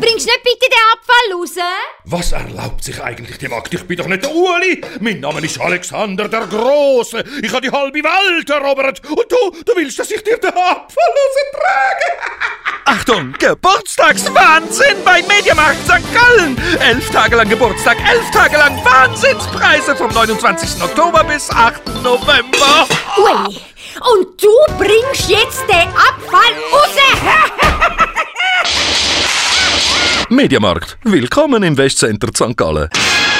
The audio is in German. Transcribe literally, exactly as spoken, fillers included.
bringst du nicht bitte den Abfall raus? Was erlaubt sich eigentlich die Magd? Ich bin doch nicht der Ueli. Mein Name ist Alexander der Große. Ich habe die halbe Welt erobert. Und du, du willst, dass ich dir den Abfall raustrage? Achtung, Geburtstagswahnsinn bei Mediamarkt Sankt Gallen. Elf Tage lang Geburtstag, elf Tage lang Wahnsinnspreise vom neunundzwanzigsten Oktober bis achten November. Ui, und du bringst jetzt den Abfall raus? Mediamarkt, willkommen im Westcenter Sankt Gallen.